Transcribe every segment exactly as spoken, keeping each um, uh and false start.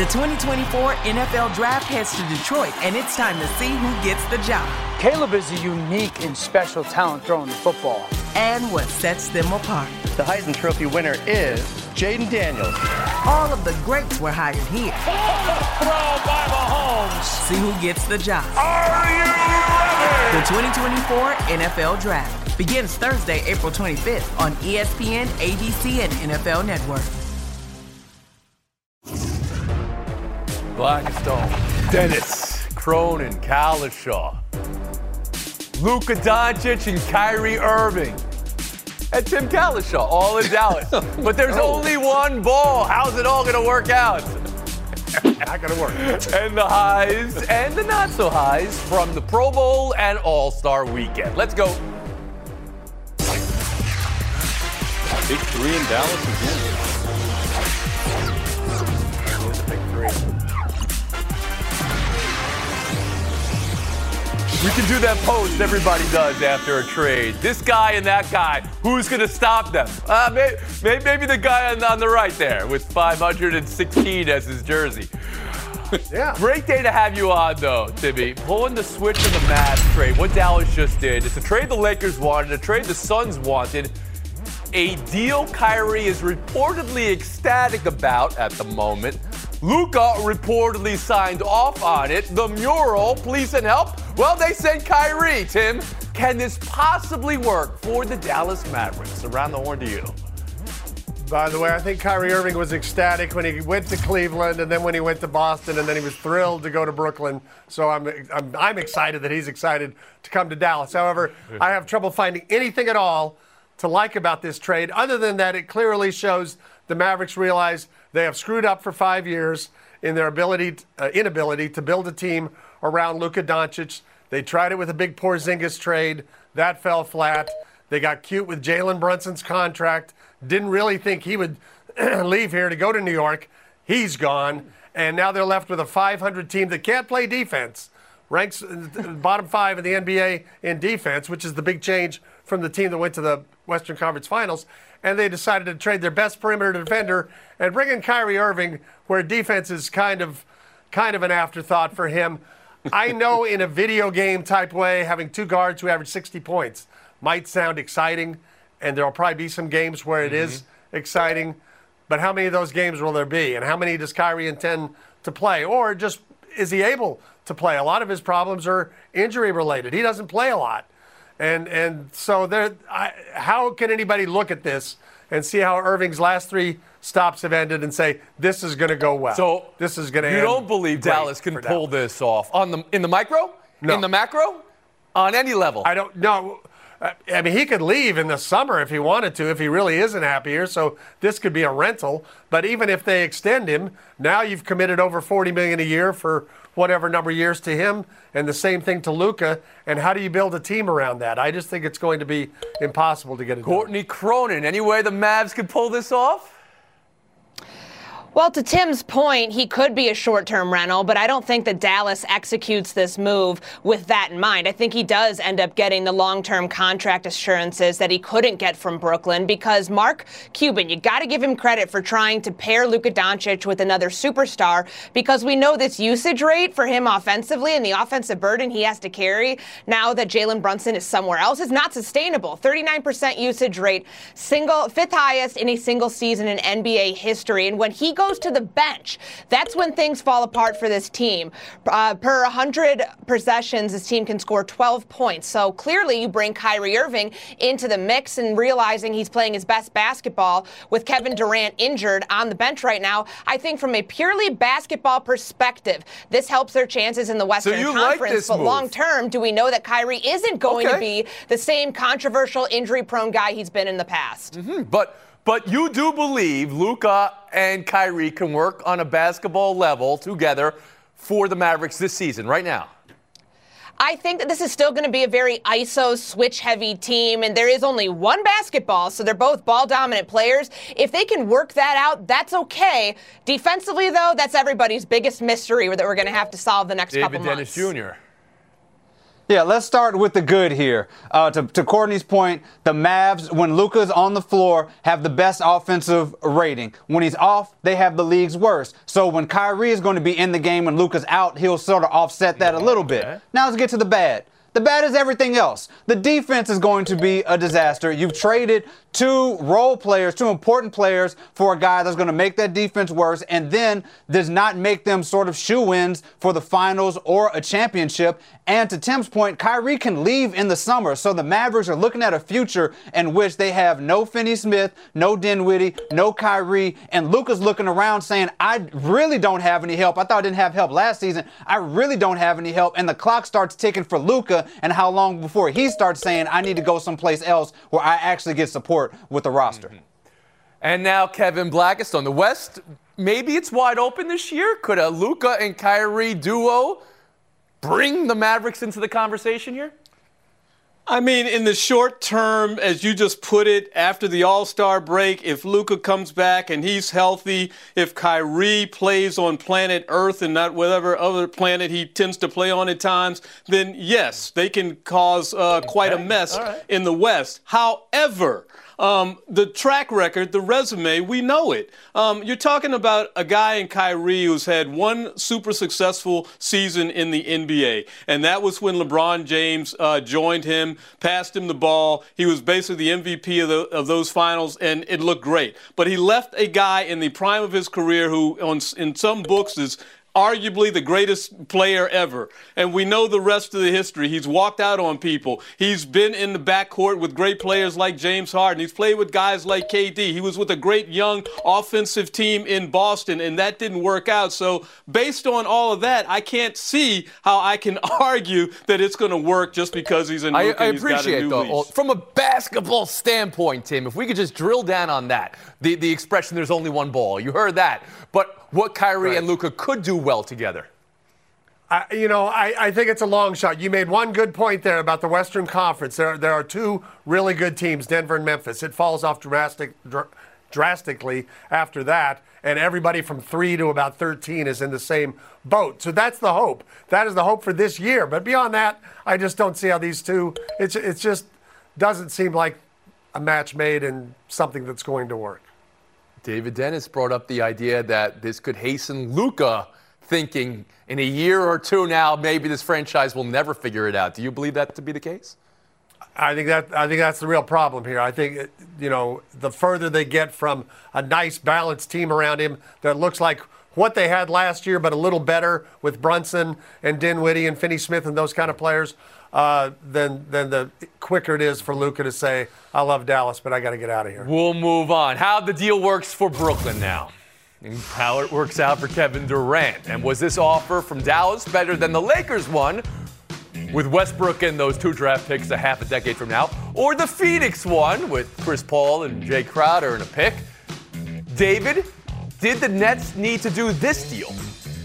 The twenty twenty-four N F L Draft heads to Detroit, and it's time to see who gets the job. Caleb is a unique and special talent throwing the football. And what sets them apart. The Heisman Trophy winner is Jaden Daniels. All of the greats were hired here. Throw by Mahomes. See who gets the job. Are you ready? The twenty twenty-four N F L Draft begins Thursday, April twenty-fifth on E S P N, A B C, and N F L Network. Blackstone, Dennis, Cronin, Kalishaw, Luka Doncic, and Kyrie Irving. And Tim Kalishaw, all in Dallas. But there's oh. only one ball. How's it all going to work out? Not going to work. And the highs and the not so highs from the Pro Bowl and All-Star Weekend. Let's go. Big three in Dallas again. Here's a big three. We can do that pose everybody does after a trade. This guy and that guy, who's going to stop them? Uh, maybe, maybe the guy on, on the right there with five hundred sixteen as his jersey. Yeah. Great day to have you on, though, Timmy. Pulling the switch in the Mavs trade, what Dallas just did. It's a trade the Lakers wanted, a trade the Suns wanted, a deal Kyrie is reportedly ecstatic about at the moment. Luka reportedly signed off on it. The mural, please send help. Well, they sent Kyrie, Tim. Can this possibly work for the Dallas Mavericks? Around the horn to you. By the way, I think Kyrie Irving was ecstatic when he went to Cleveland and then when he went to Boston and then he was thrilled to go to Brooklyn. So I'm I'm, I'm excited that he's excited to come to Dallas. However, I have trouble finding anything at all to like about this trade other than that it clearly shows the Mavericks realize they have screwed up for five years in their ability, uh, inability to build a team around Luka Doncic. They tried it with a big Porzingis trade. That fell flat. They got cute with Jalen Brunson's contract. Didn't really think he would leave here to go to New York. He's gone. And now they're left with a five hundred team that can't play defense. Ranks bottom five in the N B A in defense, which is the big change from the team that went to the Western Conference Finals. And they decided to trade their best perimeter defender and bring in Kyrie Irving, where defense is kind of kind of an afterthought for him. I know in a video game type way, having two guards who average sixty points might sound exciting, and there will probably be some games where it mm-hmm. is exciting. But how many of those games will there be? And how many does Kyrie intend to play? Or just is he able to play? A lot of his problems are injury related. He doesn't play a lot. And and so there, I, how can anybody look at this and see how Irving's last three stops have ended and say this is going to go well? So this is going to. You end don't believe Dallas can pull Dallas. this off on the in the micro, no. in the macro, on any level? I don't know. I mean, he could leave in the summer if he wanted to, if he really isn't happy here. So this could be a rental. But even if they extend him, now you've committed over forty million dollars a year for whatever number of years to him, and the same thing to Luka. And how do you build a team around that? I just think it's going to be impossible to get it Courtney done. Cronin, any way the Mavs could pull this off? Well, to Tim's point, he could be a short-term rental, but I don't think that Dallas executes this move with that in mind. I think he does end up getting the long-term contract assurances that he couldn't get from Brooklyn because Mark Cuban, you got to give him credit for trying to pair Luka Doncic with another superstar because we know this usage rate for him offensively and the offensive burden he has to carry now that Jalen Brunson is somewhere else is not sustainable. thirty-nine percent usage rate, single fifth highest in a single season in N B A history. And when he goes to the bench, that's when things fall apart for this team. Uh, per one hundred possessions, this team can score twelve points. So clearly you bring Kyrie Irving into the mix and realizing he's playing his best basketball with Kevin Durant injured on the bench right now. I think from a purely basketball perspective, this helps their chances in the Western so you Conference. Like this but move. Long term, do we know that Kyrie isn't going okay. to be the same controversial, injury-prone guy he's been in the past? Mm-hmm. But But you do believe Luka and Kyrie can work on a basketball level together for the Mavericks this season, right now? I think that this is still going to be a very I S O, switch-heavy team, and there is only one basketball, so they're both ball-dominant players. If they can work that out, that's okay. Defensively, though, that's everybody's biggest mystery that we're going to have to solve the next David couple Dennis months. Junior Yeah, let's start with the good here. Uh, to, to Courtney's point, the Mavs, when Luka's on the floor, have the best offensive rating. When he's off, they have the league's worst. So when Kyrie is going to be in the game and Luka's out, he'll sort of offset that a little bit. Okay. Now let's get to the bad. The bad is everything else. The defense is going to be a disaster. You've traded two role players, two important players for a guy that's going to make that defense worse and then does not make them sort of shoe-ins for the finals or a championship. And to Tim's point, Kyrie can leave in the summer. So the Mavericks are looking at a future in which they have no Finney Smith, no Dinwiddie, no Kyrie, and Luka's looking around saying, I really don't have any help. I thought I didn't have help last season. I really don't have any help. And the clock starts ticking for Luka and how long before he starts saying, I need to go someplace else where I actually get support with the roster. Mm-hmm. And now Kevin Blackistone. The West, maybe it's wide open this year. Could a Luka and Kyrie duo bring the Mavericks into the conversation here? I mean, in the short term, as you just put it, after the All-Star break, if Luka comes back and he's healthy, if Kyrie plays on planet Earth and not whatever other planet he tends to play on at times, then yes, they can cause uh, quite okay. a mess right. in the West. However, Um, the track record, the resume, we know it. Um, you're talking about a guy in Kyrie who's had one super successful season in the N B A, and that was when LeBron James uh, joined him, passed him the ball. He was basically the M V P of, the, of those finals, and it looked great. But he left a guy in the prime of his career who, on, in some books, is arguably the greatest player ever. And we know the rest of the history. He's walked out on people. He's been in the backcourt with great players like James Harden. He's played with guys like K D. He was with a great young offensive team in Boston, and that didn't work out. So based on all of that, I can't see how I can argue that it's going to work just because he's in I, I appreciate, though, from a basketball standpoint, Tim, if we could just drill down on that, the, the expression there's only one ball. You heard that. But what Kyrie right. and Luka could do well together. I, you know, I, I think it's a long shot. You made one good point there about the Western Conference. There, there are two really good teams, Denver and Memphis. It falls off drastic, dr- drastically after that, and everybody from three to about thirteen is in the same boat. So that's the hope. That is the hope for this year. But beyond that, I just don't see how these two, it's, it just doesn't seem like a match made and something that's going to work. David Dennis brought up the idea that this could hasten Luka thinking in a year or two now, maybe this franchise will never figure it out. Do you believe that to be the case? I think that I think that's the real problem here. I think, you know, the further they get from a nice, balanced team around him that looks like what they had last year, but a little better with Brunson and Dinwiddie and Finney Smith and those kind of players, uh, then then the quicker it is for Luka to say, I love Dallas, but I got to get out of here. We'll move on. How the deal works for Brooklyn now, and how it works out for Kevin Durant. And was this offer from Dallas better than the Lakers one, with Westbrook and those two draft picks a half a decade from now, or the Phoenix one with Chris Paul and Jay Crowder and a pick? David, did the Nets need to do this deal?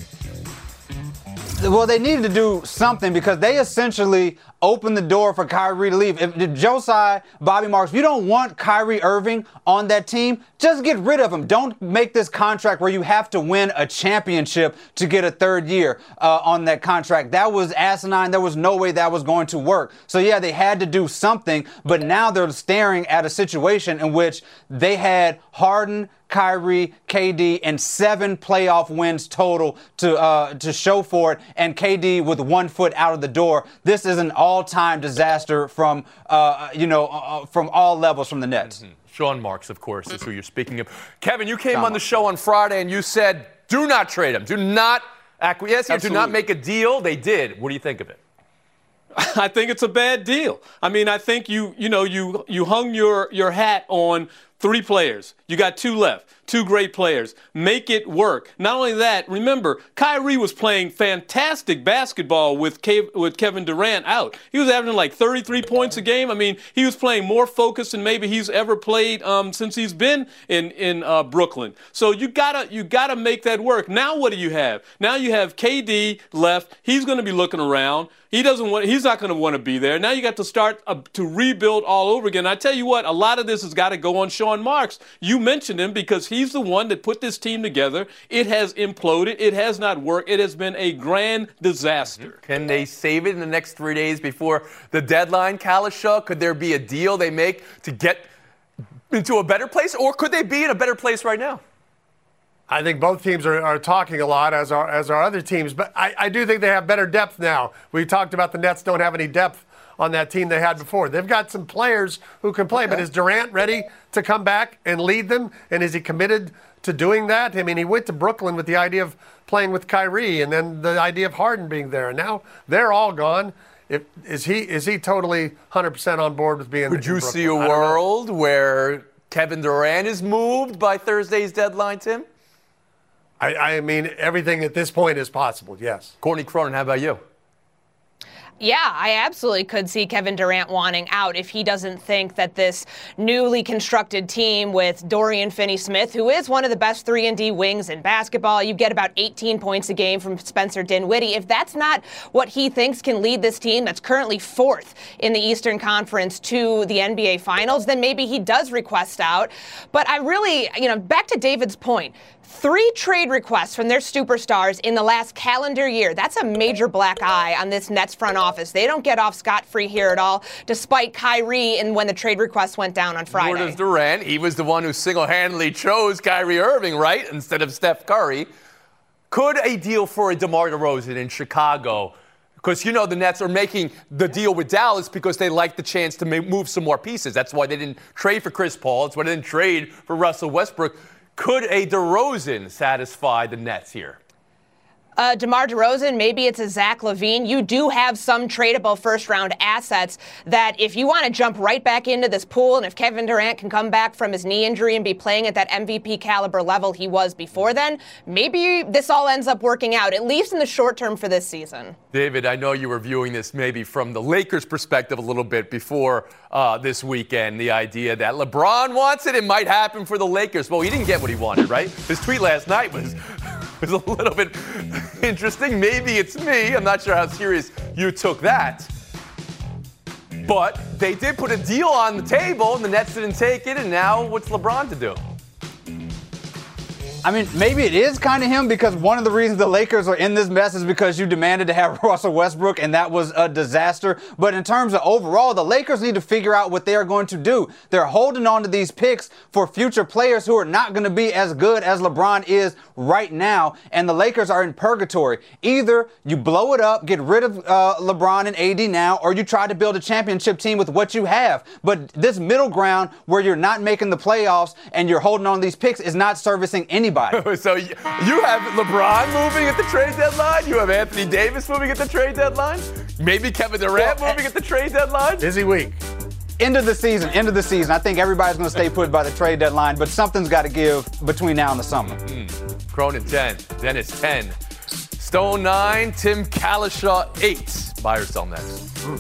Well, they needed to do something because they essentially opened the door for Kyrie to leave. If, if Joe Tsai, Bobby Marks, if you don't want Kyrie Irving on that team, just get rid of him. Don't make this contract where you have to win a championship to get a third year uh, on that contract. That was asinine. There was no way that was going to work. So, yeah, they had to do something, but now they're staring at a situation in which they had Harden, Kyrie, K D, and seven playoff wins total to uh, to show for it, and K D with one foot out of the door. This is an all-time disaster from uh, you know uh, from all levels from the Nets. Mm-hmm. Sean Marks, of course, is who you're speaking of. Kevin, you came Sean on the show on Friday and you said, "Do not trade him. Do not acquiesce. Do not make a deal." They did. What do you think of it? I think it's a bad deal. I mean, I think you you know you you hung your your hat on three players. You got two left. Two great players. Make it work. Not only that, remember, Kyrie was playing fantastic basketball with Ke- with Kevin Durant out. He was averaging like thirty-three points a game. I mean, he was playing more focused than maybe he's ever played um, since he's been in in uh, Brooklyn. So you gotta you gotta make that work. Now what do you have? Now you have K D left. He's going to be looking around. He doesn't want. He's not going to want to be there. Now you got to start uh, to rebuild all over again. I tell you what, a lot of this has got to go on Sean Sean Marks. You mentioned him because he's the one that put this team together. It has imploded. It has not worked. It has been a grand disaster. Can they save it in the next three days before the deadline, Kalisha? Could there be a deal they make to get into a better place, or could they be in a better place right now? I think both teams are, are talking a lot, as our as our other teams, but I, I do think they have better depth now. We talked about the Nets don't have any depth on that team they had before. They've got some players who can play, but is Durant ready to come back and lead them? And is he committed to doing that? I mean, he went to Brooklyn with the idea of playing with Kyrie and then the idea of Harden being there. And now they're all gone. If, is he is he totally one hundred percent on board with being? Would you Brooklyn? see a world where Kevin Durant is moved by Thursday's deadline, Tim? I, I mean, everything at this point is possible, yes. Courtney Cronin, how about you? Yeah, I absolutely could see Kevin Durant wanting out if he doesn't think that this newly constructed team with Dorian Finney-Smith, who is one of the best three and D wings in basketball, you get about eighteen points a game from Spencer Dinwiddie. If that's not what he thinks can lead this team that's currently fourth in the Eastern Conference to the N B A Finals, then maybe he does request out. But I really, you know, back to David's point, three trade requests from their superstars in the last calendar year. That's a major black eye on this Nets front office. They don't get off scot-free here at all, despite Kyrie and when the trade request went down on Friday. Nor does Durant. He was the one who single-handedly chose Kyrie Irving, right, instead of Steph Curry. Could a deal for a DeMar DeRozan in Chicago, because, you know, the Nets are making the deal with Dallas because they like the chance to move some more pieces. That's why they didn't trade for Chris Paul. That's why they didn't trade for Russell Westbrook. Could a DeRozan satisfy the Nets here? Uh, DeMar DeRozan, maybe it's a Zach LaVine. You do have some tradable first-round assets that if you want to jump right back into this pool, and if Kevin Durant can come back from his knee injury and be playing at that M V P caliber level he was before then, maybe this all ends up working out, at least in the short term for this season. David, I know you were viewing this maybe from the Lakers' perspective a little bit before uh, this weekend, the idea that LeBron wants it, it might happen for the Lakers. Well, he didn't get what he wanted, right? His tweet last night was... was a little bit interesting. Maybe it's me. I'm not sure how serious you took that. But they did put a deal on the table, and the Nets didn't take it, and now what's LeBron to do? I mean, maybe it is kind of him because one of the reasons the Lakers are in this mess is because you demanded to have Russell Westbrook, and that was a disaster. But in terms of overall, the Lakers need to figure out what they are going to do. They're holding on to these picks for future players who are not going to be as good as LeBron is right now, and the Lakers are in purgatory. Either you blow it up, get rid of uh, LeBron and A D now, or you try to build a championship team with what you have. But this middle ground where you're not making the playoffs and you're holding on to these picks is not servicing anybody. So you have LeBron moving at the trade deadline. You have Anthony Davis moving at the trade deadline. Maybe Kevin Durant well, moving at the trade deadline. Busy week. End of the season, end of the season. I think everybody's going to stay put by the trade deadline, but something's got to give between now and the summer. Mm. Cronin ten, Dennis ten, Stone nine, Tim Kalisha eight. Buy or sell next. Mm.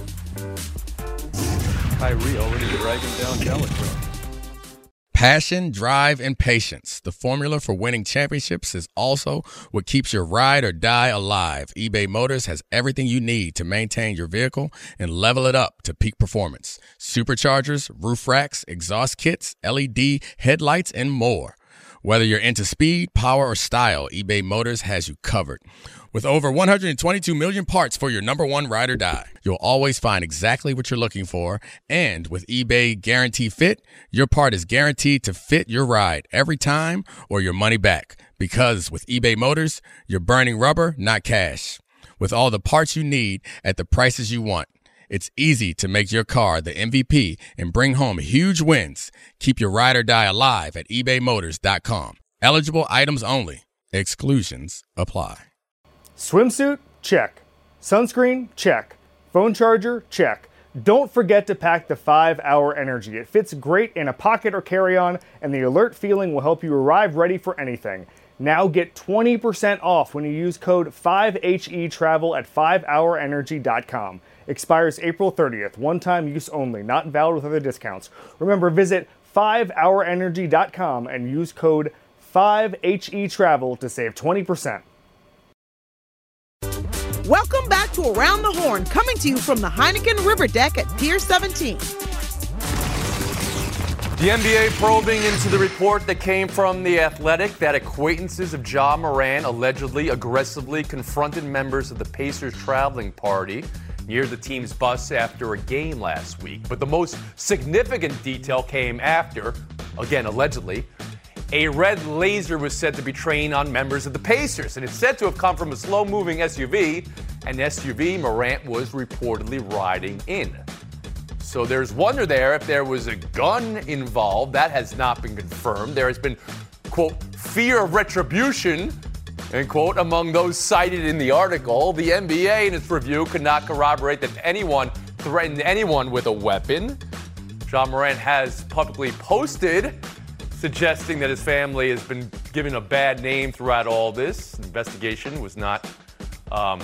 Kyrie already dragging down Kalisha. Passion, drive, and patience. The formula for winning championships is also what keeps your ride or die alive. eBay Motors has everything you need to maintain your vehicle and level it up to peak performance. Superchargers, roof racks, exhaust kits, L E D headlights, and more. Whether you're into speed, power, or style, eBay Motors has you covered. With over one hundred twenty-two million parts for your number one ride or die, you'll always find exactly what you're looking for. And with eBay Guarantee Fit, your part is guaranteed to fit your ride every time or your money back. Because with eBay Motors, you're burning rubber, not cash. With all the parts you need at the prices you want, it's easy to make your car the M V P and bring home huge wins. Keep your ride or die alive at ebay motors dot com. Eligible items only. Exclusions apply. Swimsuit? Check. Sunscreen? Check. Phone charger? Check. Don't forget to pack the five hour Energy. It fits great in a pocket or carry-on, and the alert feeling will help you arrive ready for anything. Now get twenty percent off when you use code five H E travel at five hour energy dot com. Expires April thirtieth. One-time use only. Not valid with other discounts. Remember, visit five hour energy dot com and use code five H E travel to save twenty percent. Welcome back to Around the Horn, coming to you from the Heineken River Deck at Pier seventeen. The N B A probing into the report that came from The Athletic that acquaintances of Ja Morant allegedly aggressively confronted members of the Pacers traveling party near the team's bus after a game last week. But the most significant detail came after, again allegedly, a red laser was said to be trained on members of the Pacers, and it's said to have come from a slow-moving S U V, an S U V Morant was reportedly riding in. So there's wonder there if there was a gun involved. That has not been confirmed. There has been, quote, fear of retribution, end quote, among those cited in the article. The N B A, in its review, could not corroborate that anyone threatened anyone with a weapon. Ja Morant has publicly posted suggesting that his family has been given a bad name throughout all this. The investigation was not um,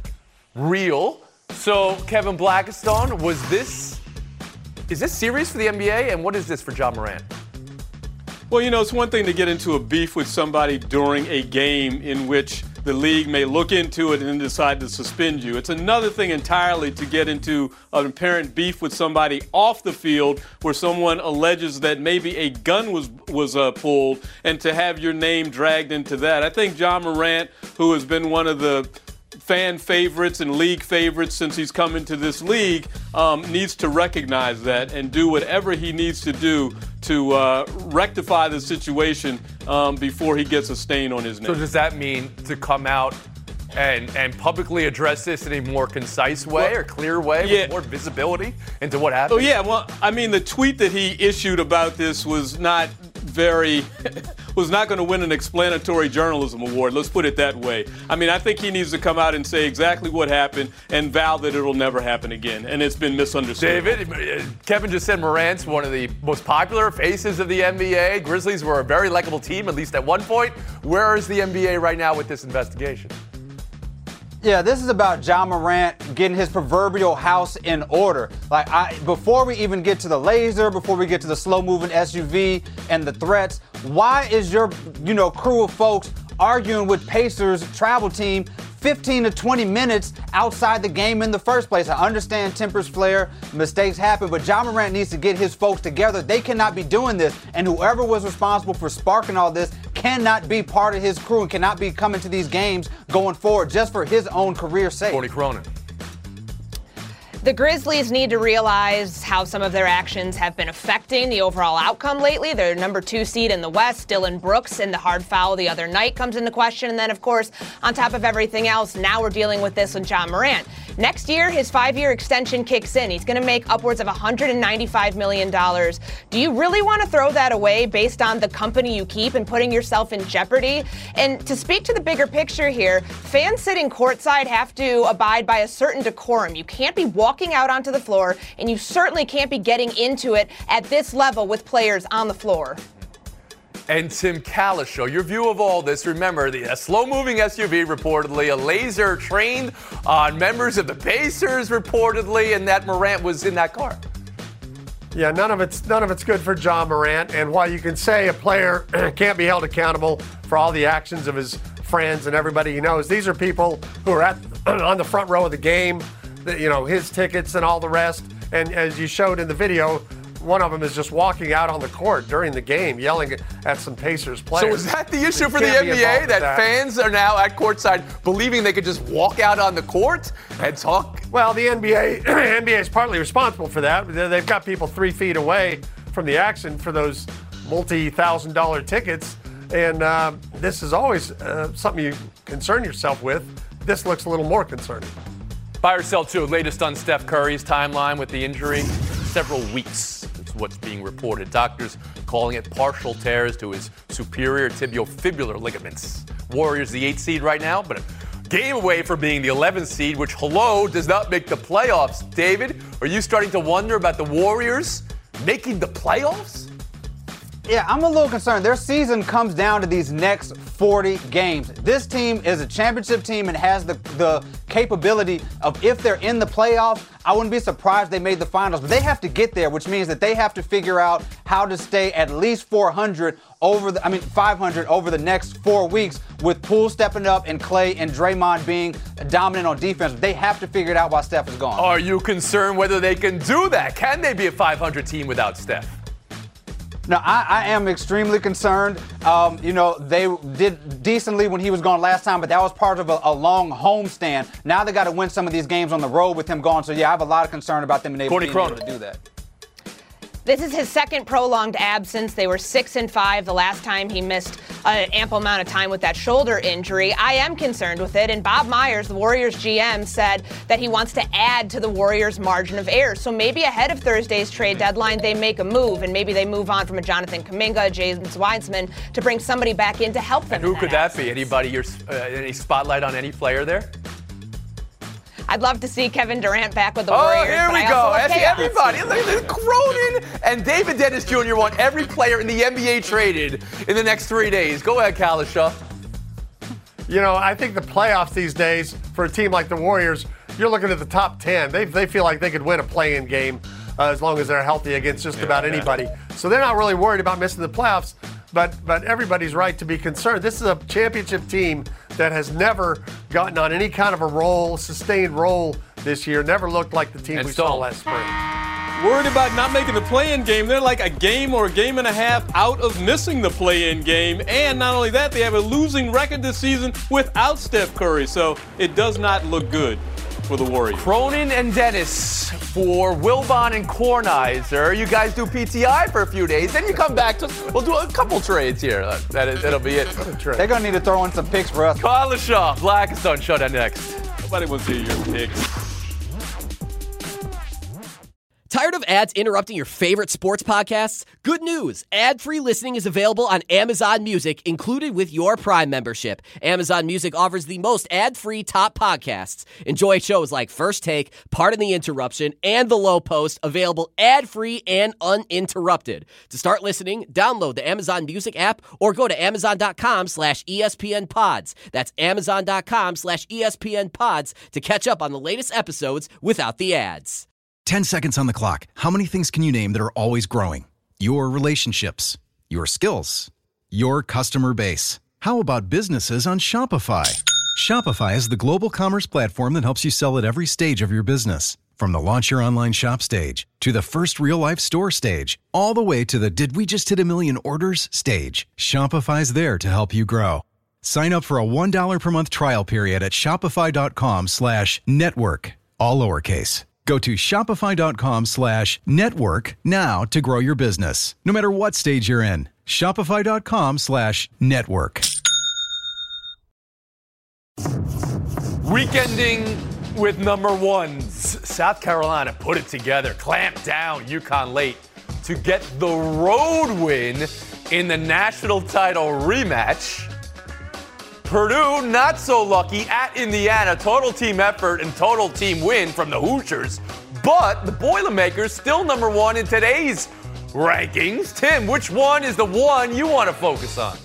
real. So, Kevin Blackistone, was this... Is this serious for the N B A, and what is this for Ja Morant? Well, you know, it's one thing to get into a beef with somebody during a game in which the league may look into it and then decide to suspend you. It's another thing entirely to get into an apparent beef with somebody off the field where someone alleges that maybe a gun was was uh, pulled, and to have your name dragged into that. I think Ja Morant, who has been one of the fan favorites and league favorites since he's come into this league, um, needs to recognize that and do whatever he needs to do to uh, rectify the situation um, before he gets a stain on his name. So does that mean to come out and and publicly address this in a more concise way well, or clear way yeah. with more visibility into what happened? Oh, yeah. Well, I mean, the tweet that he issued about this was not very was not going to win an explanatory journalism award. Let's put it that way. I mean, I think he needs to come out and say exactly what happened and vow that it'll never happen again. And it's been misunderstood. David, Kevin just said Morant's one of the most popular faces of the N B A. Grizzlies were a very likable team, at least at one point. Where is the N B A right now with this investigation? Yeah, this is about Ja Morant getting his proverbial house in order. Like, I, before we even get to the laser, before we get to the slow-moving S U V and the threats, why is your, you know, crew of folks arguing with Pacers travel team fifteen to twenty minutes outside the game in the first place? I understand tempers flare, mistakes happen, but Ja Morant needs to get his folks together. They cannot be doing this, and whoever was responsible for sparking all this cannot be part of his crew and cannot be coming to these games going forward just for his own career's sake. Courtney Cronin. The Grizzlies need to realize how some of their actions have been affecting the overall outcome lately. Their number two seed in the West, Dillon Brooks, in the hard foul the other night comes into question. And then, of course, on top of everything else, now we're dealing with this with Ja Morant. Next year, his five-year extension kicks in. He's going to make upwards of one hundred ninety-five million dollars. Do you really want to throw that away based on the company you keep and putting yourself in jeopardy? And to speak to the bigger picture here, fans sitting courtside have to abide by a certain decorum. You can't be walking out onto the floor, and you certainly can't be getting into it at this level with players on the floor. And Tim Calishow, your view of all this. Remember, the a slow-moving S U V reportedly, a laser trained on members of the Pacers reportedly, and that Morant was in that car. Yeah, none of it's none of it's good for Ja Morant. And while you can say a player can't be held accountable for all the actions of his friends and everybody he knows, these are people who are at on the front row of the game, you know, his tickets and all the rest. And as you showed in the video, one of them is just walking out on the court during the game, yelling at some Pacers players. So is that the issue for the N B A, that, that fans are now at courtside believing they could just walk out on the court and talk? Well, the N B A N B A is partly responsible for that. They've got people three feet away from the action for those multi-thousand dollar tickets. And uh, this is always uh, something you concern yourself with. This looks a little more concerning. Buy or sell too. Latest on Steph Curry's timeline with the injury. Several weeks is what's being reported. Doctors calling it partial tears to his superior tibiofibular ligaments. Warriors the eighth seed right now, but a game away from being the eleventh seed, which, hello, does not make the playoffs. David, are you starting to wonder about the Warriors making the playoffs? Yeah, I'm a little concerned. Their season comes down to these next forty games. This team is a championship team and has the, the capability of, if they're in the playoffs, I wouldn't be surprised they made the finals. But they have to get there, which means that they have to figure out how to stay at least four hundred over the, I mean, five hundred over the next four weeks with Poole stepping up and Clay and Draymond being dominant on defense. They have to figure it out while Steph is gone. Are you concerned whether they can do that? Can they be a five hundred team without Steph? No, I, I am extremely concerned. Um, you know, they did decently when he was gone last time, but that was part of a, a long homestand. Now they got to win some of these games on the road with him gone. So, yeah, I have a lot of concern about them being able, being able to do that. This is his second prolonged absence. They were six and five the last time he missed an ample amount of time with that shoulder injury. I am concerned with it, and Bob Myers, the Warriors G M, said that he wants to add to the Warriors' margin of error. So maybe ahead of Thursday's trade deadline, they make a move, and maybe they move on from a Jonathan Kuminga, James Wiseman, to bring somebody back in to help them. And who that could that absence. be? Anybody? Your uh, any spotlight on any player there? I'd love to see Kevin Durant back with the oh, Warriors. here but we I go. also love Actually, chaos. everybody. Look at this. Cronin and David Dennis Junior want every player in the N B A traded in the next three days. Go ahead, Kalisha. You know, I think the playoffs these days for a team like the Warriors, you're looking at the top ten. They, they feel like they could win a play-in game uh, as long as they're healthy against just yeah, about yeah. anybody. So they're not really worried about missing the playoffs, but but everybody's right to be concerned. This is a championship team that has never gotten on any kind of a roll, sustained roll this year. Never looked like the team And we so, saw last spring. Worried about not making the play-in game. They're like a game or a game and a half out of missing the play-in game. And not only that, they have a losing record this season without Steph Curry. So it does not look good for the Warriors. Cronin and Dennis for Wilbon and Kornheiser. You guys do P T I for a few days. Then you come back to, we'll do a couple trades here. Uh, that is, that'll be it. They're going to need to throw in some picks for us. Kalisha, Blackstone, shut down next. Nobody wants to hear your picks. Tired of ads interrupting your favorite sports podcasts? Good news. Ad-free listening is available on Amazon Music, included with your Prime membership. Amazon Music offers the most ad-free top podcasts. Enjoy shows like First Take, Pardon the Interruption, and The Low Post, available ad-free and uninterrupted. To start listening, download the Amazon Music app or go to amazon.com slash ESPN pods. That's amazon.com slash ESPN pods to catch up on the latest episodes without the ads. ten seconds on the clock. How many things can you name that are always growing? Your relationships, your skills, your customer base. How about businesses on Shopify? Shopify is the global commerce platform that helps you sell at every stage of your business. From the launch your online shop stage, to the first real-life store stage, all the way to the did we just hit a million orders stage. Shopify's there to help you grow. Sign up for a one dollar per month trial period at shopify.com slash network, all lowercase. Go to shopify.com slash network now to grow your business. No matter what stage you're in, shopify.com slash network. Weekending with number ones. South Carolina put it together, clamped down UConn late to get the road win in the national title rematch. Purdue, not so lucky at Indiana. Total team effort and total team win from the Hoosiers. But the Boilermakers still number one in today's rankings. Tim, which one is the one you want to focus on?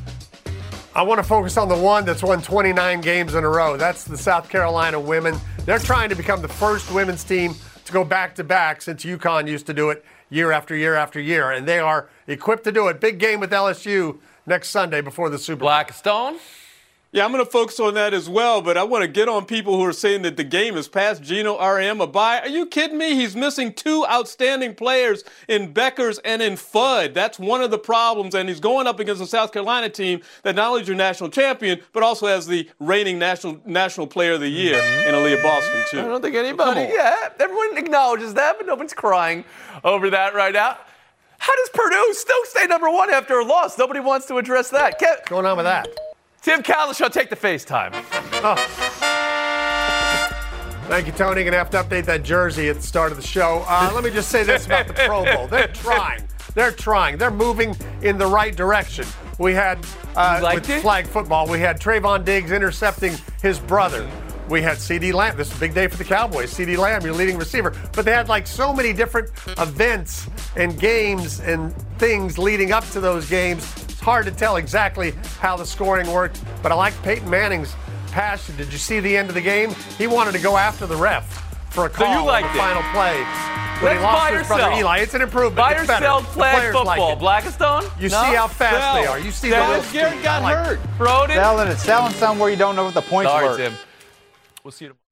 I want to focus on the one that's won twenty-nine games in a row. That's the South Carolina women. They're trying to become the first women's team to go back-to-back since UConn used to do it year after year after year. And they are equipped to do it. Big game with L S U next Sunday before the Super Bowl. Blackstone? Yeah, I'm going to focus on that as well, but I want to get on people who are saying that the game is past Geno Auriemma. Are you kidding me? He's missing two outstanding players in Beckers and in Fudd. That's one of the problems, and he's going up against a South Carolina team that not only is your national champion, but also has the reigning national national player of the year in Aaliyah Boston, too. I don't think anybody, yeah, everyone acknowledges that, but nobody's crying over that right now. How does Purdue still stay number one after a loss? Nobody wants to address that. What's going on with that? Tim Kalisha, take the FaceTime. Oh. Thank you, Tony. Going to have to update that jersey at the start of the show. Uh, let me just say this about the Pro Bowl. They're trying. They're trying. They're moving in the right direction. We had, uh, with it? flag football, we had Trayvon Diggs intercepting his brother. We had CeeDee Lamb. This is a big day for the Cowboys. CeeDee Lamb, your leading receiver. But they had like so many different events and games and things leading up to those games. It's hard to tell exactly how the scoring worked. But I like Peyton Manning's passion. Did you see the end of the game? He wanted to go after the ref for a call so you liked on the it. final play. When Let's he lost buy to or his brother sell. Eli. It's an improvement. Buy it's or better. sell The flag players football. like it. Blackstone? You no? see how fast sell. they are. You see Sell. the little Garrett got like hurt. Throw it in. Selling it. Selling somewhere you don't know what the points Sorry, were. Tim. We'll see you tomorrow.